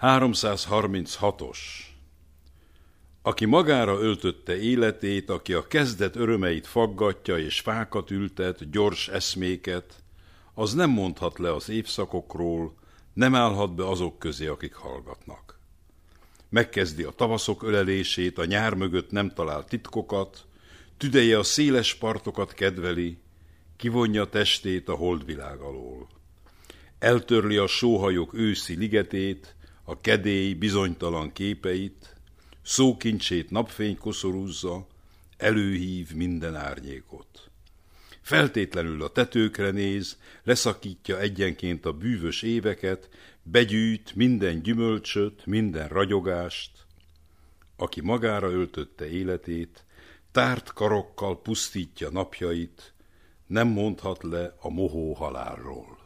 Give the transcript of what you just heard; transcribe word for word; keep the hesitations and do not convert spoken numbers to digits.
háromszázharminchatos. Aki magára öltötte életét, aki a kezdet örömeit faggatja és fákat ültet, gyors eszméket, az nem mondhat le az évszakokról, nem állhat be azok közé, akik hallgatnak. Megkezdi a tavaszok ölelését, a nyár mögött nem talál titkokat, tüdeje a széles partokat kedveli, kivonja testét a holdvilág alól. Eltörli a sóhajok őszi ligetét, a kedély bizonytalan képeit, szókincsét napfény koszorúzza, előhív minden árnyékot. Feltétlenül a tetőkre néz, leszakítja egyenként a bűvös éveket, begyűjt minden gyümölcsöt, minden ragyogást. Aki magára öltötte életét, tárt karokkal pusztítja napjait, nem mondhat le a mohó halálról.